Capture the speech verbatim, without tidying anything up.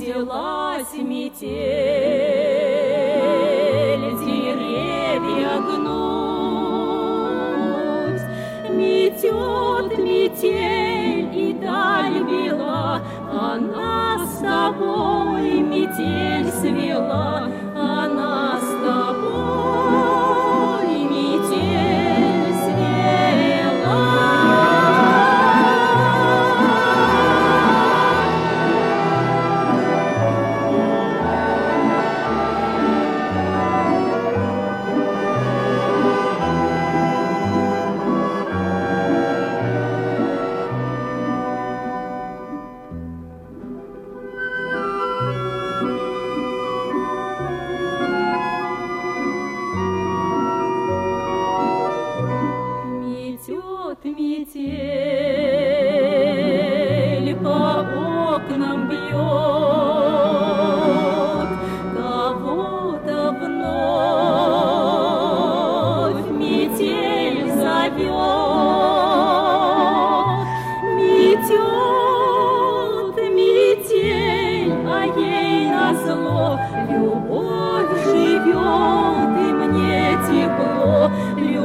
Взялась метель, деревья гнуть, метет метель и даль бела, она с тобой метель свела, она с тобой метель свела. Метет метель, по окнам бьет, кого-то вновь метель зовет. Метет метель, а ей назло любовь живет, и мне тепло.